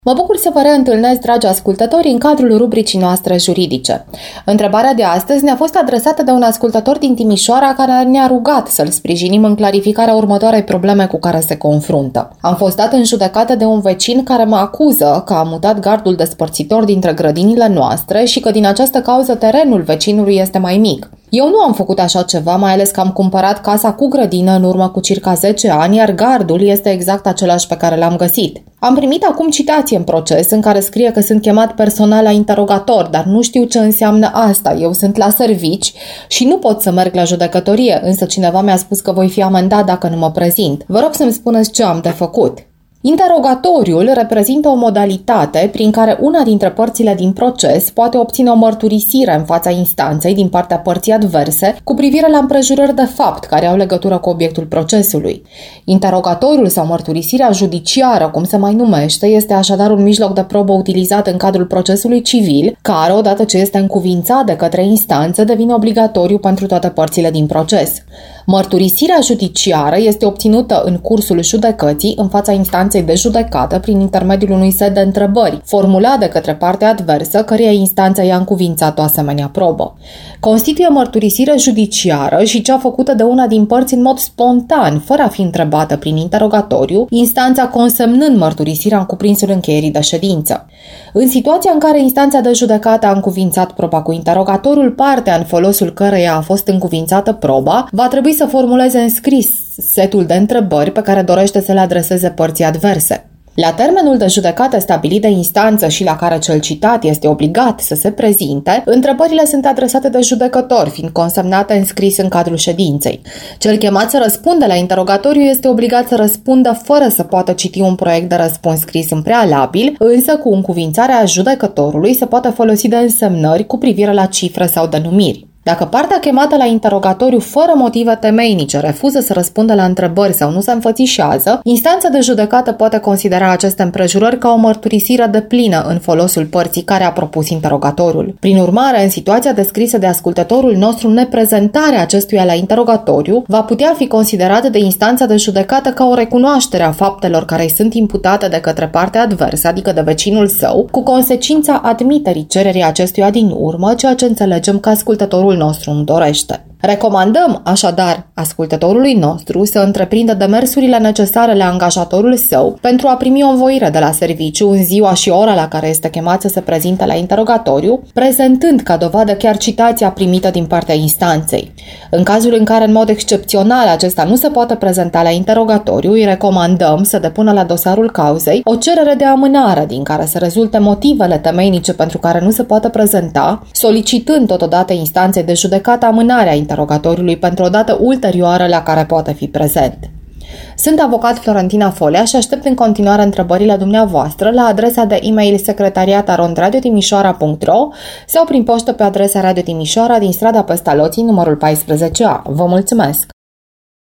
Mă bucur să vă reîntâlnesc, dragi ascultători, în cadrul rubricii noastre juridice. Întrebarea de astăzi ne-a fost adresată de un ascultător din Timișoara care ne-a rugat să-l sprijinim în clarificarea următoarei probleme cu care se confruntă. Am fost dat în judecată de un vecin care mă acuză că a mutat gardul despărțitor dintre grădinile noastre și că din această cauză terenul vecinului este mai mic. Eu nu am făcut așa ceva, mai ales că am cumpărat casa cu grădină în urmă cu circa 10 ani, iar gardul este exact același pe care l-am găsit. Am primit acum citație în proces în care scrie că sunt chemat personal la interogator, dar nu știu ce înseamnă asta. Eu sunt la servici și nu pot să merg la judecătorie, însă cineva mi-a spus că voi fi amendat dacă nu mă prezint. Vă rog să-mi spuneți ce am de făcut. Interogatoriul reprezintă o modalitate prin care una dintre părțile din proces poate obține o mărturisire în fața instanței din partea părții adverse cu privire la împrejurări de fapt care au legătură cu obiectul procesului. Interogatoriul sau mărturisirea judiciară, cum se mai numește, este așadar un mijloc de probă utilizat în cadrul procesului civil, care, odată ce este încuvințat de către instanță, devine obligatoriu pentru toate părțile din proces. Mărturisirea judiciară este obținută în cursul judecății în fața instanței de judecată prin intermediul unui set de întrebări formulat de către partea adversă, căreia instanța i-a încuvințat o asemenea probă. Constituie mărturisire judiciară și cea făcută de una din părți în mod spontan, fără a fi întrebată prin interogatoriu, instanța consemnând mărturisirea în cuprinsul încheierii de ședință. În situația în care instanța de judecată a încuvințat proba cu interogatoriul, partea în folosul căreia a fost încuvințată proba va trebui să formuleze în scris setul de întrebări pe care dorește să le adreseze părții adverse. La termenul de judecată stabilit de instanță și la care cel citat este obligat să se prezinte, întrebările sunt adresate de judecător, fiind consemnate în scris în cadrul ședinței. Cel chemat să răspundă la interogatoriu este obligat să răspundă fără să poată citi un proiect de răspuns scris în prealabil, însă cu încuvințarea judecătorului se poate folosi de însemnări cu privire la cifre sau denumiri. Dacă partea chemată la interogatoriu fără motive temeinice refuză să răspundă la întrebări sau nu se înfățișează, instanța de judecată poate considera aceste împrejurări ca o mărturisire deplină în folosul părții care a propus interogatoriul. Prin urmare, în situația descrisă de ascultătorul nostru, neprezentarea acestuia la interogatoriu va putea fi considerată de instanța de judecată ca o recunoaștere a faptelor care îi sunt imputate de către partea adversă, adică de vecinul său, cu consecința admiterii cererii acestuia din urmă, ceea ce înțelegem că ascultătorul nostru nu dorește. Recomandăm, așadar, ascultătorului nostru să întreprindă demersurile necesare la angajatorul său pentru a primi o învoire de la serviciu în ziua și ora la care este chemat să se prezinte la interogatoriu, prezentând ca dovadă chiar citația primită din partea instanței. În cazul în care, în mod excepțional, acesta nu se poate prezenta la interogatoriu, îi recomandăm să depună la dosarul cauzei o cerere de amânare din care să rezulte motivele temeinice pentru care nu se poate prezenta, solicitând totodată instanței de judecată amânarea interogatoriului pentru o dată ulterioară la care poate fi prezent. Sunt avocat Florentina Folea și aștept în continuare întrebările dumneavoastră la adresa de e-mail secretariat@radiotimișoara.ro sau prin poștă pe adresa Radio Timișoara din strada Pestaloții, numărul 14A. Vă mulțumesc!